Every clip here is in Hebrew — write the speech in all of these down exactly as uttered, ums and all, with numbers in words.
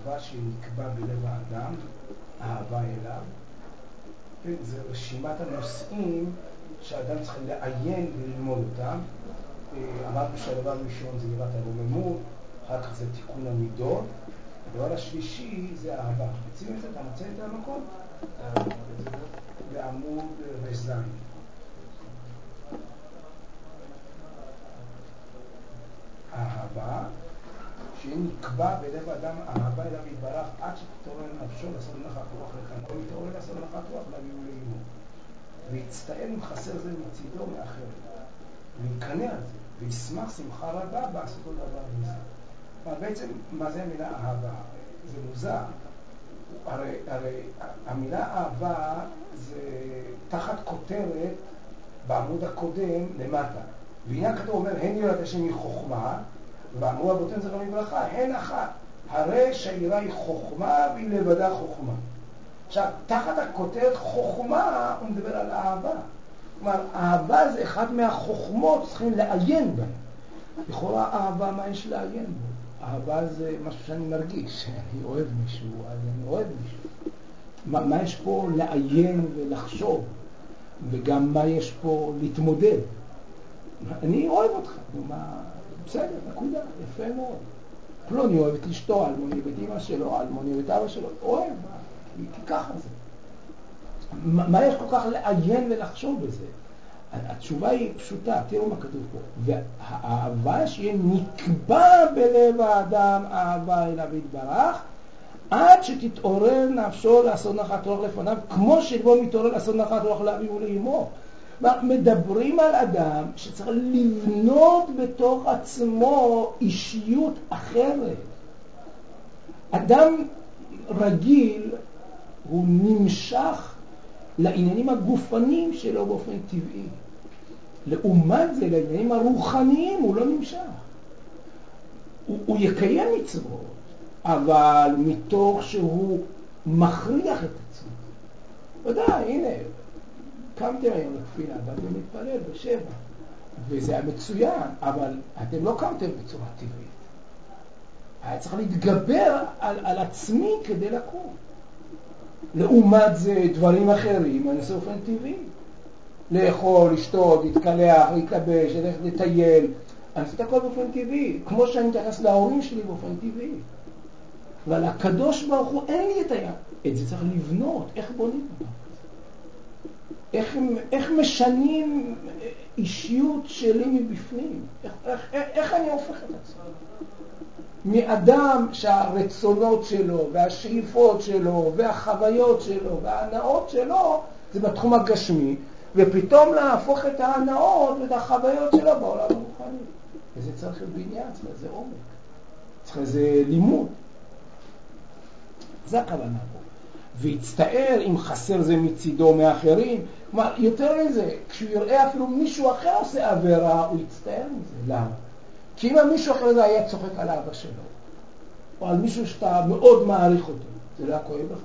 אהבה שנקבע בלב האדם, אהבה אליו. זה רשימת הנושאים שהאדם צריך לעיין וללמוד אותם. אמרנו שהדבר הראשון זה יראת הרוממות, אחר כך זה תיקון המידות, הדבר השלישי זה אהבה. מציעים את זה? אתה מציע את המקום? בעמוד רזן. אהבה שנקבע בלב אדם, אהבה אליו יתברך עד שתתעורר נפשו לעשות נחת רוח לכאן. כל מתעורר לעשות נחת רוח להביאו לאימו. ויצטער אם חסר זה מצידו מאחרת. ויקנה על זה, וישמח שמחה רבה בעשותו דבר מזה. אבל בעצם, מה זה המילה אהבה? זה מוזר. הרי, הרי המילה אהבה זה תחת כותרת בעמוד הקודם למטה. והנה כתוב אומר, הן יראת השם היא חוכמה, ובעמוד הבוטן זה לא מברכה, הן אחת. הרי שהיראה היא חוכמה והיא לבדה חוכמה. עכשיו, תחת הכותרת חוכמה הוא מדבר על אהבה. כלומר, אהבה זה אחד מהחוכמות, צריכים לעיין בהן. לכאורה אהבה, מה יש לעיין בו? אהבה זה משהו שאני מרגיש, אני אוהב מישהו, אז אני אוהב מישהו. מה, מה יש פה לעיין ולחשוב? וגם מה יש פה להתמודד? אני אוהב אותך, מה... בסדר, נקודה, יפה מאוד. פלוני אוהב את אשתו, אלמוני אוהב את אמא שלו, אלמוני אוהב את אבא שלו, אוהב, כי, כי ככה זה. מה, מה יש כל כך לעיין ולחשוב בזה? התשובה היא פשוטה, תראו מה כתוב פה. והאהבה שיהיה נקבע בלב האדם, אהבה אליו יתברך, עד שתתעורר נפשו לעשות נחת רוח לפניו, כמו שבו מתעורר לעשות נחת רוח לאביו ולאמו. מדברים על אדם שצריך לבנות בתוך עצמו אישיות אחרת. אדם רגיל הוא נמשך לעניינים הגופניים שלו באופן טבעי. לעומת זה, לעניינים הרוחניים הוא לא נמשך. הוא, הוא יקיים מצוות, אבל מתוך שהוא מכריח את עצמו. ודאי, הנה, קמתם היום לתפילה, באתם להתפלל בשבע, וזה היה מצוין, אבל אתם לא קמתם בצורה טבעית. היה צריך להתגבר על, על עצמי כדי לקום. לעומת זה דברים אחרים, אני עושה אופן טבעי. לאכול, לשתות, להתקלח, להתלבש, לטייל. אני עושה את הכל באופן טבעי, כמו שאני מתייחס להורים שלי באופן טבעי. אבל הקדוש ברוך הוא אין לי את היד. את זה צריך לבנות. איך בונים אותם? איך, איך משנים אישיות שלי מבפנים? איך, איך, איך אני הופך את עצמי? מאדם שהרצונות שלו והשאיפות שלו והחוויות שלו וההנאות שלו זה בתחום הגשמי, ופתאום להפוך את ההנאות ואת החוויות שלו בעולם הרוחני. וזה צריך בניין, צריך איזה עומק, צריך איזה לימוד. זה הכוונה פה. ויצטער אם חסר זה מצידו מאחרים. כלומר, יותר מזה, כשהוא יראה אפילו מישהו אחר עושה עבירה, הוא יצטער מזה. למה? כי אם המישהו אחר זה היה צוחק על האבא שלו, או על מישהו שאתה מאוד מעריך אותו, זה לא היה כואב לך?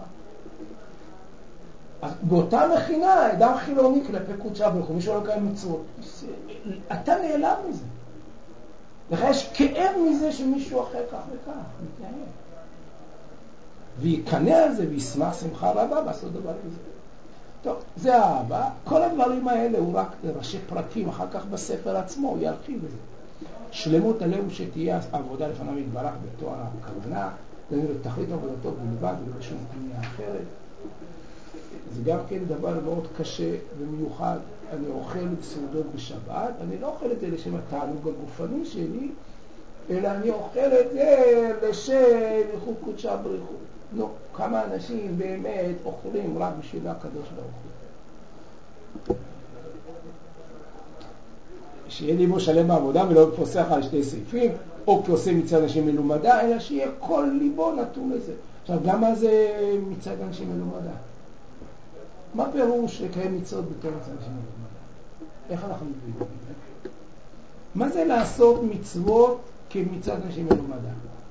אז באותה מכינה, אדם חילוני כלפי קודשה ברוך הוא, מישהו לא קיים מצוות, אתה נעלם מזה. לך יש כאב מזה שמישהו אחר כך וכך, מתנהל. ויקנה על זה וישמח שמחה רבה בעשות דבר כזה. טוב, זה האהבה. כל הדברים האלה הוא רק ראשי פרקים, אחר כך בספר עצמו הוא ירחיב בזה. שלמות הלב שתהיה עבודה לפניו יתברך בתואר הכוונה, זה תכלית עבודתו בלבד ולא שום פנייה אחרת. זה גם כן דבר מאוד קשה ומיוחד. אני אוכל את סעודות בשבת, אני לא אוכל את זה לשם התענוג הגופני שלי, אלא אני אוכל את זה לשם ייחוד קודשה בריחו. נו, כמה אנשים באמת אוכלים רק בשביל הקדוש ברוך הוא. שיהיה ליבו שלם בעבודה ולא פוסח על שתי סעיפים, או כעושה מצד אנשים מלומדה, אלא שיהיה כל ליבו נתון לזה. עכשיו, גם מה זה מצד אנשים מלומדה? מה פירוש לקיים מצוות בתור מצד אנשים מלומדה? איך אנחנו מבינים? מה זה לעשות מצוות כמצד אנשים מלומדה?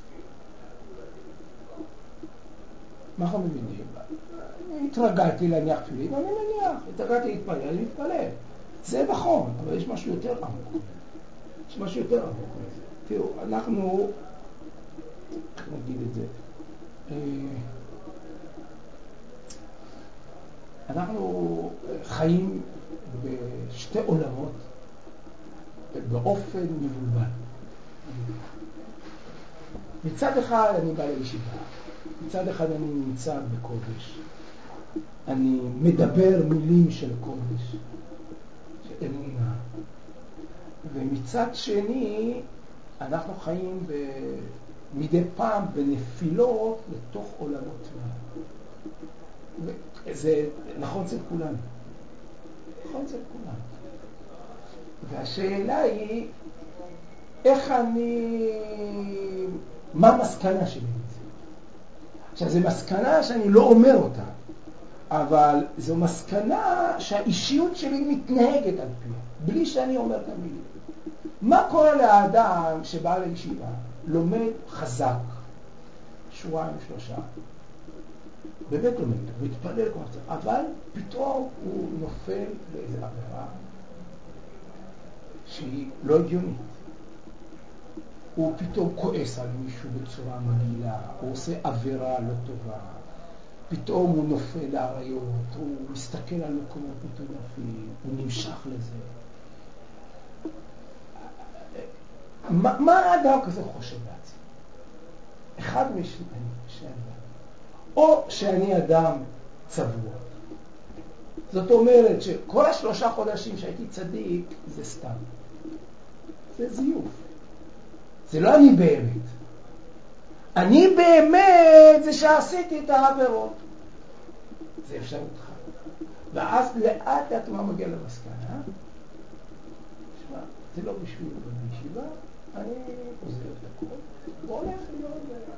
מה אנחנו מבינים? התרגלתי להניח תפילין, אני מניח. התרגלתי להתפלל, אני מתפלל. זה נכון, אבל יש משהו יותר עמוק. יש משהו יותר עמוק. תראו, אנחנו, איך נגיד את זה, חיים בשתי עולמות באופן מבולבל. מצד אחד אני בא לישיבה, מצד אחד אני נמצא בקודש, אני מדבר מילים של קודש, של אמונה, ומצד שני אנחנו חיים ב... מדי פעם בנפילות לתוך עולמות מה. זה נכון אצל כולנו. נכון אצל כולנו. והשאלה היא, איך אני... מה המסקנה שלי? עכשיו, זו מסקנה שאני לא אומר אותה, אבל זו מסקנה שהאישיות שלי מתנהגת על פיה, בלי שאני אומר את המילים. מה קורה לאדם שבא לישיבה, לומד חזק, שבועיים שלושה, באמת לומד, הוא מתפלל כמו זה, אבל פתאום הוא נופל באיזו עבירה שהיא לא הגיונית. הוא פתאום כועס על מישהו בצורה מגעילה, הוא עושה עבירה לא טובה, פתאום הוא נופל לעריות, הוא מסתכל על מקומות מטורפים, הוא נמשך לזה. מה, מה האדם כזה חושב בעצמו? אחד משני אדם. או שאני אדם צבוע. זאת אומרת שכל השלושה חודשים שהייתי צדיק זה סתם. זה זיוף. זה לא אני באמת. אני באמת זה שעשיתי את העבירות. זה אפשרותך. ואז לאט לאט מה מגיע למסקנה? שמע, זה לא בשביל בישיבה, אני עוזר את הכל. בוא הולך להיות...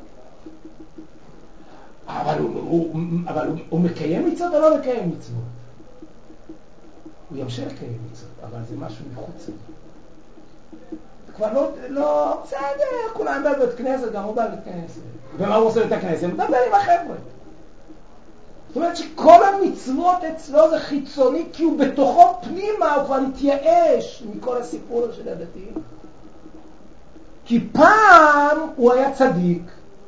אבל הוא, הוא, אבל הוא, הוא מקיים מצוות או לא מקיים מצוות? הוא ימשיך לקיים מצוות, אבל זה משהו מחוץ. כבר לא, לא, בסדר, כולם בא בית כנסת, גם הוא בא בית כנסת. ומה הוא עושה בית הכנסת? הוא מדבר עם החבר'ה. זאת אומרת שכל המצוות אצלו זה חיצוני, כי הוא בתוכו פנימה, הוא כבר התייאש מכל הסיפור של הדתיים. כי פעם הוא היה צדיק,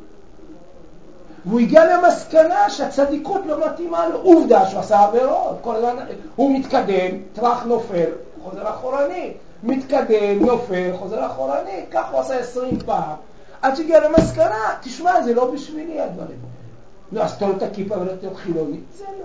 והוא הגיע למסקנה שהצדיקות לא מתאימה לו. עובדה שהוא עשה עבירות. כל הזמן, הוא מתקדם, טרח נופל, חוזר אחורנית. מתקדם, נופל, חוזר אחורנית. כך הוא עשה עשרים פעם. עד שהגיע למסקנה, תשמע, זה לא בשבילי הדברים. לא, אז תול את הכיפה ולא תלהיות חילוני. זה לא.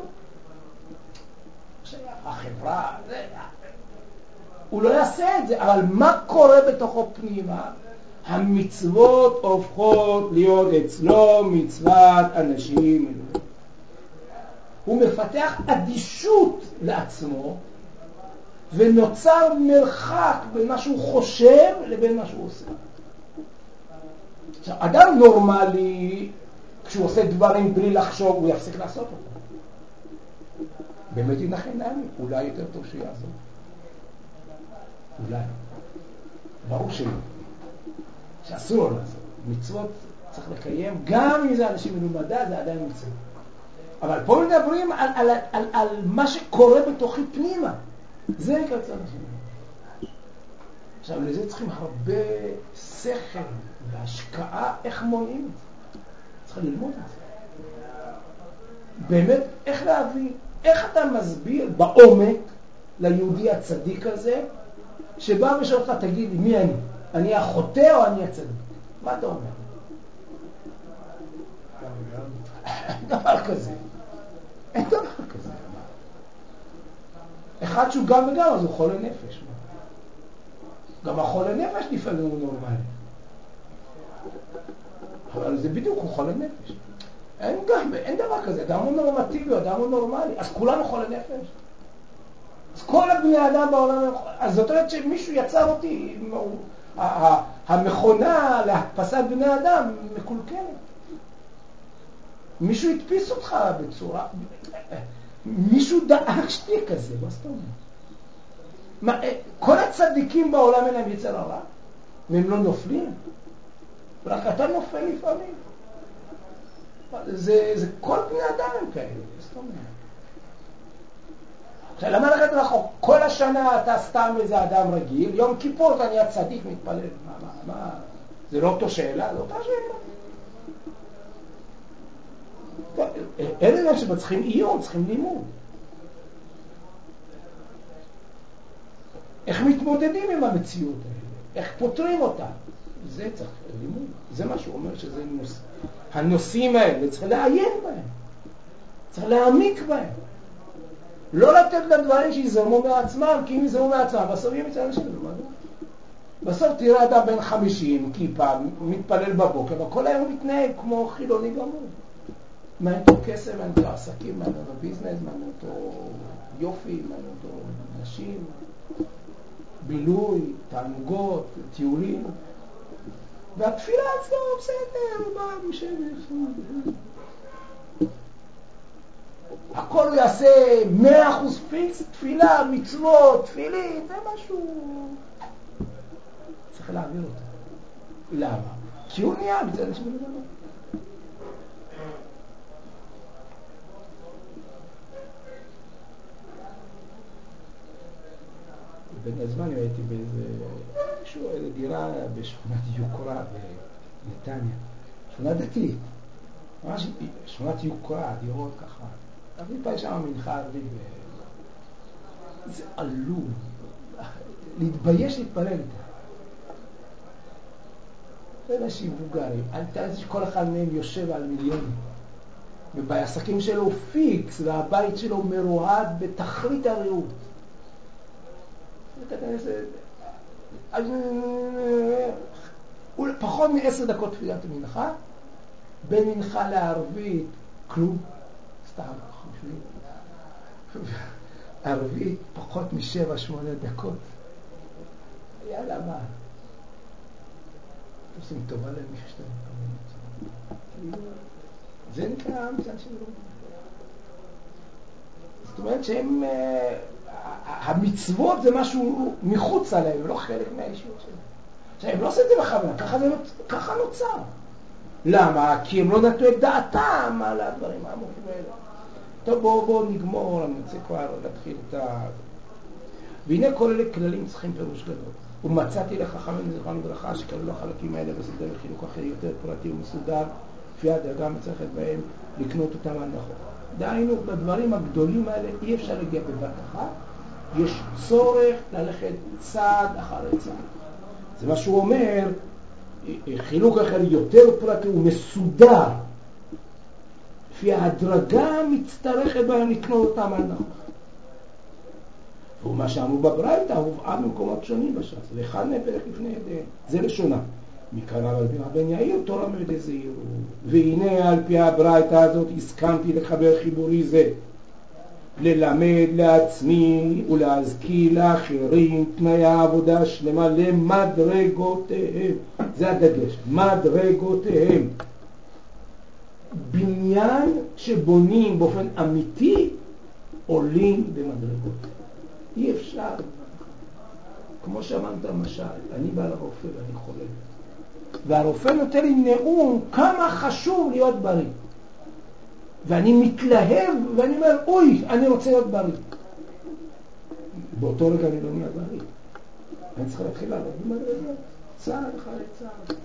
החברה, זה... הוא לא יעשה את זה, אבל מה קורה בתוכו פנימה? המצוות הופכות להיות אצלו מצוות אנשים. הוא מפתח אדישות לעצמו, ונוצר מרחק בין מה שהוא חושב לבין מה שהוא עושה. עכשיו, אדם נורמלי, כשהוא עושה דברים בלי לחשוב, הוא יפסיק לעשות אותם. באמת ינחם נעמי, אולי יותר טוב שיעזור. אולי. ברור שלא. שאסור לו לעשות. מצוות צריך לקיים, גם אם זה אנשים מלומדה, זה עדיין מצוות. אבל פה מדברים על, על, על, על, על מה שקורה בתוכי פנימה. זה נקרא צד השני. עכשיו, לזה צריכים הרבה שכל והשקעה, איך מונעים את זה. צריך ללמוד את זה. באמת, איך להבין, איך אתה מסביר בעומק ליהודי הצדיק הזה, שבא ושואל אותך, תגיד לי, מי אני? אני החוטא או אני הצדיק? מה אתה אומר? אין דבר כזה. אין דבר כזה. אחד שהוא גם וגם, אז הוא חולה נפש. גם החולה נפש לפעמים הוא נורמלי. אבל זה בדיוק, הוא חולה נפש. אין, גם, אין דבר כזה. אדם הוא נורמטיבי, אדם הוא נורמלי. אז כולנו חולה נפש. אז כל הבני אדם בעולם, אז זאת אומרת שמישהו יצר אותי, המכונה להדפסת בני אדם מקולקלת. מישהו הדפיס אותך בצורה, מישהו דאג שתהיה כזה, מה זאת אומרת? כל הצדיקים בעולם אין להם יצר הרע, והם לא נופלים, רק אתה נופל לפעמים. זה, זה כל בני אדם הם כאלה, מה זאת אומרת? עכשיו, למה לקחת לך, כל השנה אתה סתם איזה אדם רגיל, יום כיפור אתה נהיה צדיק מתפלל, מה, מה, מה? זה לא אותו שאלה, לא אותה שאלה. אלה שצריכים עיון, צריכים לימוד. מתמודדים עם המציאות האלה? איך פותרים אותה? זה צריך לימוד. זה מה שהוא אומר שזה נושא. הנושאים האלה צריך לעיין בהם. צריך להעמיק בהם. לא לתת לדברים שיזרמו מעצמם, כי אם יזרמו מעצמם, בסוף יהיה מצד שלנו. בסוף תראה אדם בן חמישים, כיפה, מתפלל בבוקר, וכל היום מתנהג כמו חילוני גמור. מעניין אותו כסף, מעניין אותו עסקים, מעניין אותו ביזנס, מעניין אותו יופי, מעניין אותו נשים, בילוי, תענוגות, טיולים. והתפילה עצמו בסדר, הוא בא משם. הכל הוא יעשה מאה אחוז פיקס, תפילה, מצוות, תפילין, זה משהו... צריך להעביר אותו. למה? כי הוא נהיה בצד השם לדבר. בין הזמן הייתי באיזה... איזשהו, איזו דירה בשכונת יוקרה בנתניה. שכונה דתית. ממש שכונת יוקרה, דירות ככה. אבל פעם שם מנחה ערבית ו... זה עלוב. להתבייש להתפלל איתה. זה אנשים מבוגרים. אל תעזי שכל אחד מהם יושב על מיליונים. ובעסקים שלו פיקס, והבית שלו מרועד בתכלית הרעות. אז פחות מעשר דקות תפילת המנחה, בין מנחה לערבית, כלום, סתם, ערבית פחות משבע, שמונה דקות. יאללה, מה? עושים טובה להם משתיים. זה נקרא המצד שלו. זאת אומרת שהם... המצוות זה משהו מחוץ עליהם, לא חלק מהאישיות שלהם. עכשיו, הם לא עושים את זה בכוונה, ככה, ככה נוצר. למה? כי הם לא נתנו את דעתם על הדברים העמוקים האלה. טוב, בואו בוא נגמור, אני רוצה כבר להתחיל את ה... והנה כל אלה כללים צריכים פירוש גדול. ומצאתי לחכמים זכרם לברכה שכללו החלקים האלה בסדר לחילוק אחר יותר פרטי ומסודר, לפי הדרגה מצריכת בהם לקנות אותם על נכון. דהיינו, בדברים הגדולים האלה אי אפשר להגיע בבת אחת, יש צורך ללכת צעד אחרי צעד. זה מה שהוא אומר, חילוק אחר יותר פרטי ומסודר, לפי ההדרגה מצטרכת בהם לקנות אותם על נכון. ומה שאמרו בברייתא הובאה במקומות שונים בש"ס, ואחד מפרק לפני ידיהם, זה לשונה. מכאן על פי רבן יאיר תורה מידי זהירות, והנה על פי הברייתא הזאת הסכמתי לחבר חיבורי זה, ללמד לעצמי ולהזכיר לאחרים תנאי העבודה השלמה למדרגותיהם. זה הדגש, מדרגותיהם. בניין שבונים באופן אמיתי עולים במדרגות. אי אפשר, כמו שאמרת למשל, אני בא לרופא ואני חולה, והרופא נותן לי נאום כמה חשוב להיות בריא, ואני מתלהב ואני אומר, אוי, אני רוצה להיות בריא. באותו רגע אני לא נהיה בריא. אני צריך להתחיל לעבוד במדרגות, צעד אחרי צעד.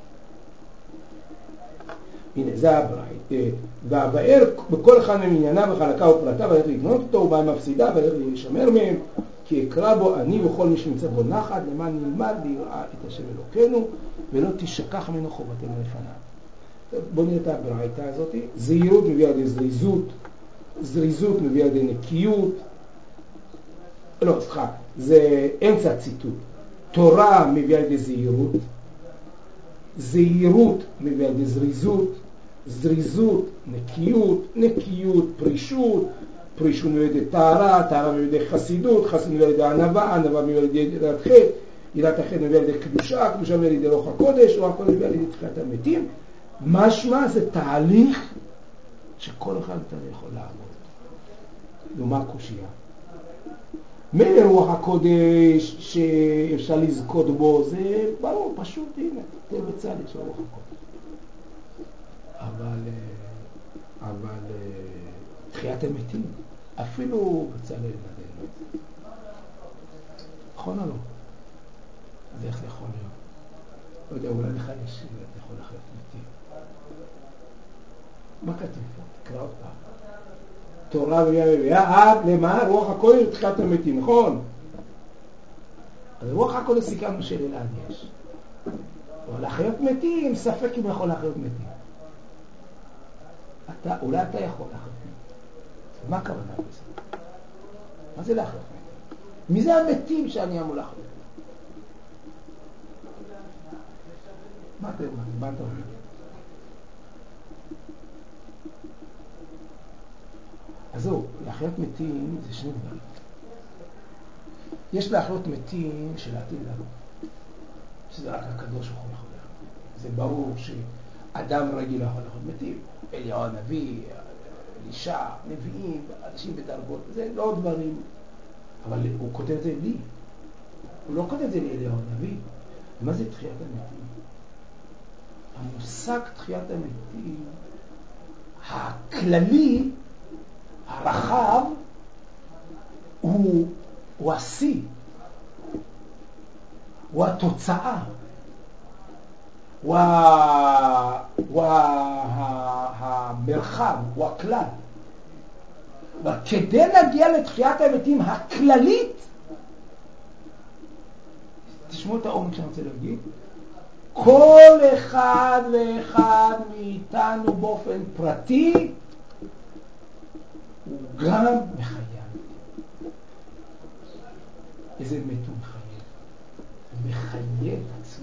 הנה, זה הברייתא. והבאר בכל אחד מענייניו וחלקה ופרטה, ואיך לקנות אותו, ובהם מפסידה, ואיך להישמר מהם, כי אקרא בו אני וכל מי שנמצא בו נחת, למען נלמד ויראה את השם אלוקינו, ולא תשכח ממנו חובתנו לפניו. בואו נראה את הברייתא הזאת. זהירות מביאה לידי זריזות, זריזות מביאה לידי נקיות. לא, סליחה, זה אמצע ציטוט. תורה מביאה לידי זהירות, זהירות מביאה לידי זריזות, זריזות, נקיות, נקיות, פרישות, פרישות מביא לידי טהרה, טהרה מביא לידי חסידות, חסידות מביא לידי ענווה, ענווה מביא לידי יראת חטא, יראת החטא מביא לידי קדושה, קדושה מביא לידי רוח הקודש, רוח הקודש מביא לידי תחיית המתים. משמע זה תהליך שכל אחד מאיתנו יכול לעבוד. ומה הקושיה? מילא רוח הקודש שאפשר לזכות בו, זה ברור, פשוט, הנה, זה בצד של רוח הקודש. אבל, אבל תחיית המתים, אפילו בצד ילדינו. נכון או לא? אז איך זה יכול להיות? לא יודע, אולי לך יש אתה יכול לחיות מתים. מה כתוב פה? תקרא עוד פעם. תורה ויהיה עד למה? רוח הקודש ותחיית המתים, נכון? אז רוח הקודש סיכמנו שלאלעד יש. אבל להחיות מתים, ספק אם יכול להחיות מתים. אתה, אולי אתה יכול להחיות מתים. מה הכוונה בזה? מה זה להחיות מתים? מי זה המתים שאני אמור להחיות? מה אתה אומר? מה אתה אומר? אז זהו, להחיות מתים זה שני דברים. יש להחיות מתים של העתיד לבוא, שזה רק הקדוש ברוך הוא יכול להחיות. זה ברור שאדם רגיל לא יכול להחיות מתים. אליהו הנביא, אלישע, נביאים, אנשים בדרגות, זה לא דברים. אבל הוא כותב את זה לי. הוא לא כותב את זה לאליהו הנביא. מה זה תחיית המתים? המושג תחיית המתים הכללי, הרחב, הוא, הוא השיא, הוא התוצאה, הוא, ה, הוא ה, ה, המרחב, הוא הכלל. וכדי להגיע לתחיית המתים הכללית, תשמעו את העומק שאני רוצה להגיד, כל אחד ואחד מאיתנו באופן פרטי הוא גם מחייב. איזה מת הוא מחייב? הוא מחייב עצמו.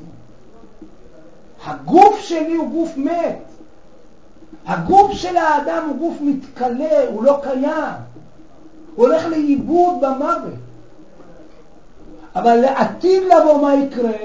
הגוף שלי הוא גוף מת. הגוף של האדם הוא גוף מתקלה, הוא לא קיים. הוא הולך לאיבוד במוות. אבל לעתיד לבוא מה יקרה?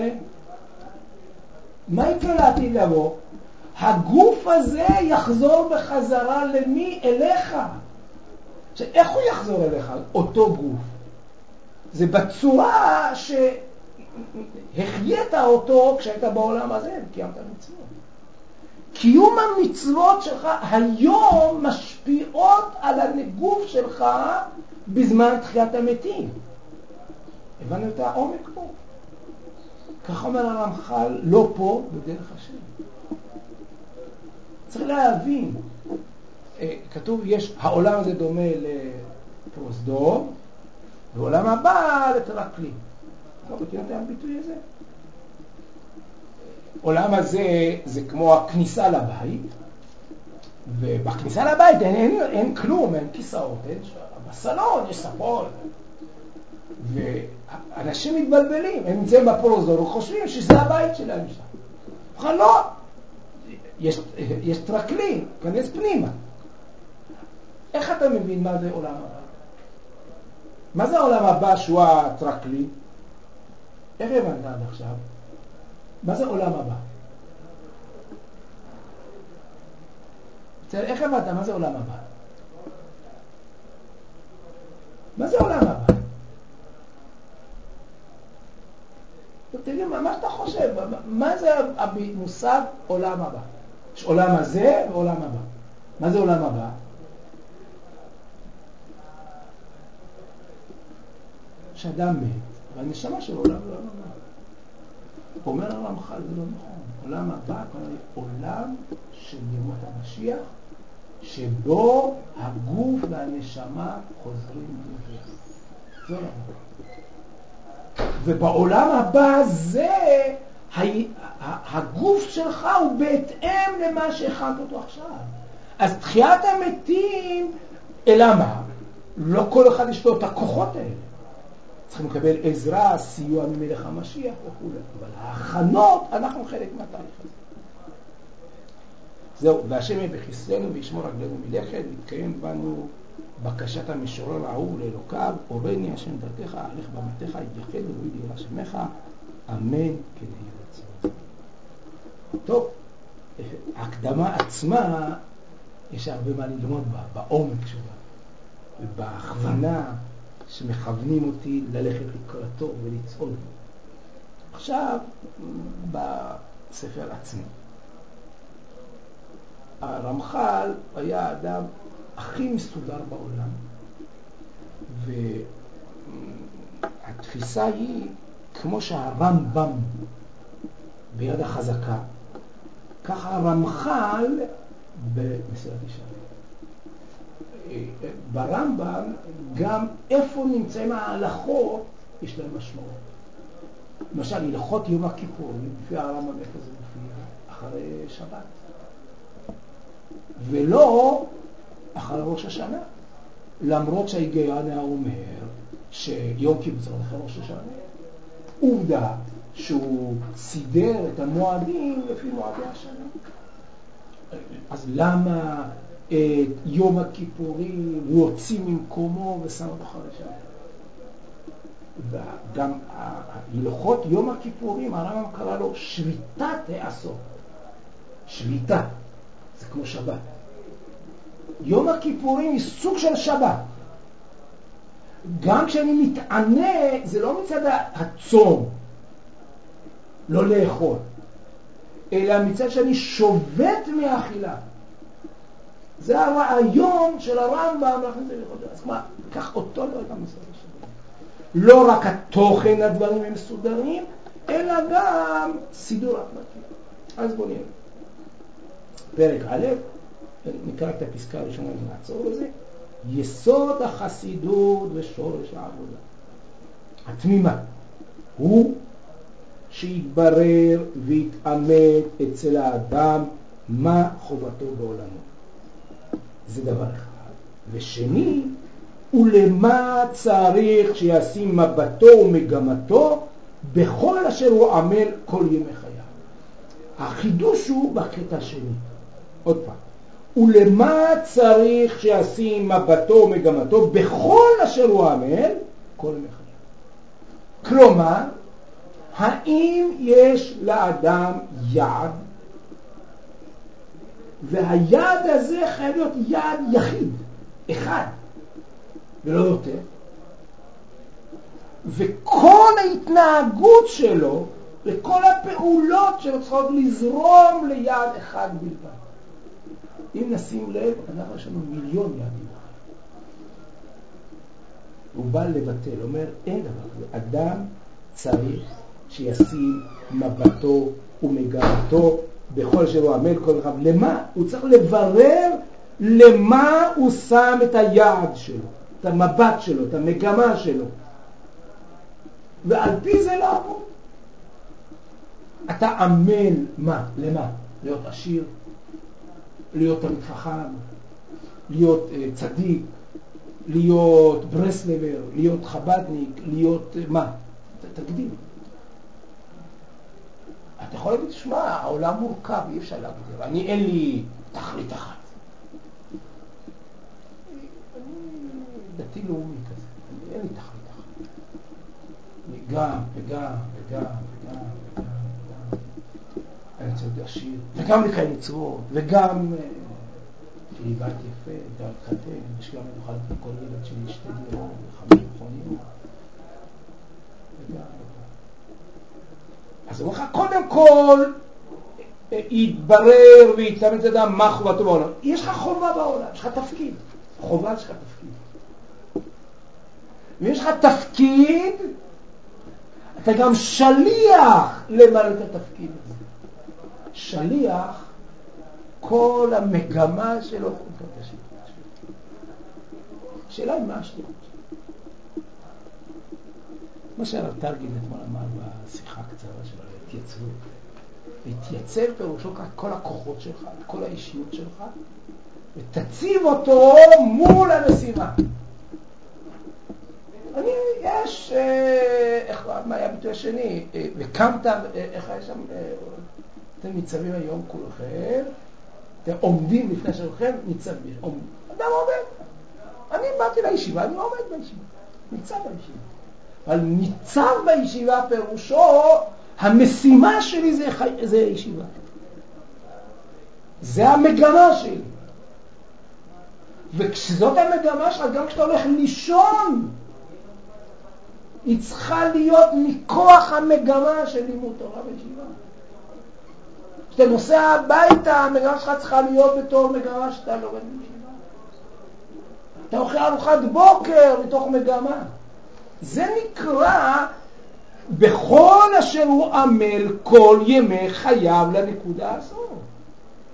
מה יקרה לעתיד לבוא? הגוף הזה יחזור בחזרה למי? אליך. איך הוא יחזור אליך? אותו גוף. זה בצורה שהחיית אותו כשהיית בעולם הזה וקיימת מצוות. קיום המצוות שלך היום משפיעות על הגוף שלך בזמן תחיית המתים. הבנו את העומק פה. כך אומר הרמח"ל, לא פה, בדרך השם. צריך להבין. כתוב, יש, העולם הזה דומה לפרוזדור, ועולם הבא לטרקלין. לא מכיר את הביטוי הזה? עולם הזה זה כמו הכניסה לבית, ובכניסה לבית אין, אין, אין כלום, אין כיסאות, אין בסלון יש ספות. ואנשים מתבלבלים, הם נמצאים בפרוזדור וחושבים שזה הבית שלהם שם. בכלל לא, יש, יש טרקלין, כנס פנימה. איך אתה מבין מה זה עולם הבא? מה זה עולם הבא שהוא הטרקלין? איך הבנת עד עכשיו? מה זה עולם הבא? איך הבנת? מה זה עולם הבא? מה זה עולם הבא? תגיד, מה שאתה חושב? מה זה המושג עולם הבא? יש עולם הזה ועולם הבא. מה זה עולם הבא? שאדם מת, והנשמה של עולם עולם הבא. אומר הרמח"ל, זה לא נכון. עולם הבא, עולם של ימות המשיח, שבו הגוף והנשמה חוזרים לבריאה. זה עולם הבא. ובעולם הבא זה, הגוף שלך הוא בהתאם למה שהכנת אותו עכשיו. אז תחיית המתים, אלא מה? לא כל אחד יש לו את הכוחות האלה. צריכים לקבל עזרה, סיוע ממלך המשיח וכו'. אבל ההכנות, אנחנו חלק מהתהליך הזה. זהו, והשם יהיה בחסרנו וישמור רגלינו מלכת, ויתקיים בנו בקשת המשורר האהוב לאלוקיו, אורני השם דרכך, הלך במתך, יתייחד ולא ידעי שמך, אמן כן יהי רצון. טוב, ההקדמה עצמה, יש הרבה מה ללמוד בה, בעומק שלה, ובהכוונה שמכוונים אותי ללכת לקראתו ולצעוד. עכשיו, בספר עצמו. הרמח"ל היה האדם הכי מסודר בעולם, והתפיסה היא כמו שהרמב"ם ביד החזקה, ככה הרמח"ל במסילת ישרים. ברמב"ם גם איפה נמצאים ההלכות יש להם משמעות. למשל, הלכות יום הכיפורים, לפי הרמב"ם איפה זה מופיע? אחרי שבת. ולא אחרי ראש השנה. למרות שההיגיון היה אומר שיום כיפור זה אחרי ראש השנה. עובדה שהוא סידר את המועדים לפי מועדי השנה. אז למה את יום הכיפורים הוא הוציא ממקומו ושם אותו אחרי שנה? וגם הלכות יום הכיפורים, הרמב"ם קרא לו שביתת העשור. שביתה, זה כמו שבת. יום הכיפורים היא סוג של שבת. גם כשאני מתענה, זה לא מצד הצום, לא לאכול, אלא מצד שאני שובת מהאכילה. זה הרעיון של הרמב"ם. אז מה, כך אותו לא הייתה מסודר שבת. לא רק התוכן הדברים הם מסודרים, אלא גם סידור הפרקים. אז בוא נראה. פרק א', נקרא את הפסקה הראשונה ונעצור בזה. יסוד החסידות ושורש העבודה. התמימה הוא שיתברר ויתאמת אצל האדם מה חובתו בעולמו. זה דבר אחד. ושני, ולמה צריך שישים מבטו ומגמתו בכל אשר הוא עמל כל ימי חייו. החידוש הוא בקטע שני. עוד פעם. ולמה צריך שישים מבטו ומגמתו בכל אשר הוא עמל כל ימי חייו. כלומר, האם יש לאדם יעד, והיעד הזה חייב להיות יעד יחיד, אחד, ולא יותר. וכל ההתנהגות שלו וכל הפעולות שלו צריכות לזרום ליעד אחד בלבד. אם נשים לב, אנחנו יש לנו מיליון יעדים. הוא בא לבטל, אומר, אין דבר כזה. אדם צריך שישים מבטו ומגמתו בכל שהוא עמל כל רב. למה? הוא צריך לברר למה הוא שם את היעד שלו, את המבט שלו, את המגמה שלו. ועל פי זה לעבוד. אתה עמל מה? למה? להיות עשיר, להיות תלמיד חכם, להיות uh, צדיק, להיות ברסלבר, להיות חבדניק, להיות uh, מה? תגדיר. אתה יכול להגיד, שמע, העולם מורכב, אי אפשר להגדיר. אני אין לי תכלית אחת. אני דתי לאומי כזה, אני אין לי תכלית אחת. אני גם וגם וגם וגם וגם וגם. אני רוצה להיות עשיר, וגם לקיים מצוות, וגם שיהיה בית יפה, וגם להתחתן, ושגם אני אוכל לתת כל ילד שלי שתי דירות וחמש מכוניות. וגם אז הוא אומר לך, קודם כל, יתברר ויתאמת אדם מה חובתו בעולם. יש לך חובה בעולם, יש לך תפקיד. חובה יש לך תפקיד. ויש לך תפקיד, אתה גם שליח למלא את התפקיד הזה. שליח, כל המגמה שלו, שאלה היא מה השליחות. מה שהרב טרגין אתמול אמר בשיחה הקצרה שלו, התייצבות. להתייצב פירושו כל הכוחות שלך, כל האישיות שלך, ותציב אותו מול המשימה. אני, יש, איך, מה היה ביטוי השני? וקמת, איך היה שם? אתם ניצבים היום כולכם, אתם עומדים לפני שלכם, ניצבים. אדם עומד. אני באתי לישיבה, אני עומד בישיבה. ניצב בישיבה. אבל ניצב בישיבה פירושו, המשימה שלי זה, זה ישיבה. זה המגמה שלי. וכשזאת המגמה שלך, גם כשאתה הולך לישון, היא צריכה להיות מכוח המגמה של לימוד תורה בישיבה. כשאתה נוסע הביתה, המגמה שלך צריכה להיות בתור מגמה שאתה לומד בישיבה. אתה אוכל ארוחת בוקר בתוך מגמה. זה נקרא בכל אשר הוא עמל כל ימי חייו לנקודה הזאת.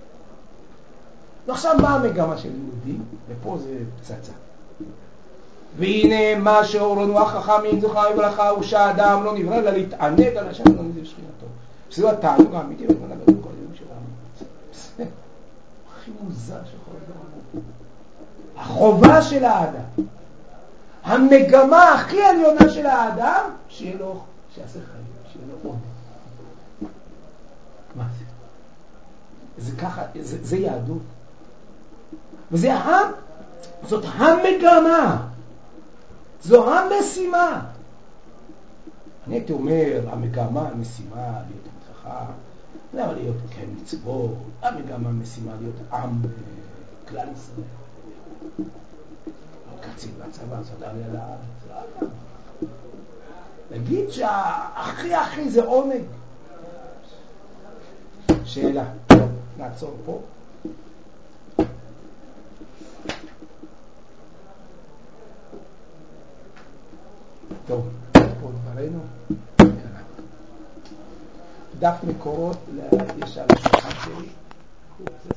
ועכשיו מה המגמה של יהודי? ופה זה פצצה. והנה מה שהורונו החכמים זוכה וברכה הוא שהאדם לא נברא אלא להתענג על השם ולא נזיר שכינתו. שזה התענוג האמיתי בזמן הגדול כל היום שלנו. זה הכי מוזר שיכול להיות. החובה של האדם, המגמה הכי עליונה של האדם, שיהיה לו, שיעשה חיים, שיהיה לו עוד. מה זה? זה ככה, זה, זה יהדות. וזה העם, זאת המגמה. זו המשימה. אני הייתי אומר, המגמה, המשימה, להיות חכם, למה להיות כן מצוות, המגמה, המשימה, להיות עם כלל ישראל. קצין בצבא, סדר לי על הארץ. להגיד שהכי הכי זה עונג. שאלה, נעצור פה. טוב, פה דברנו. דף מקורות, יש על השולחן שלי.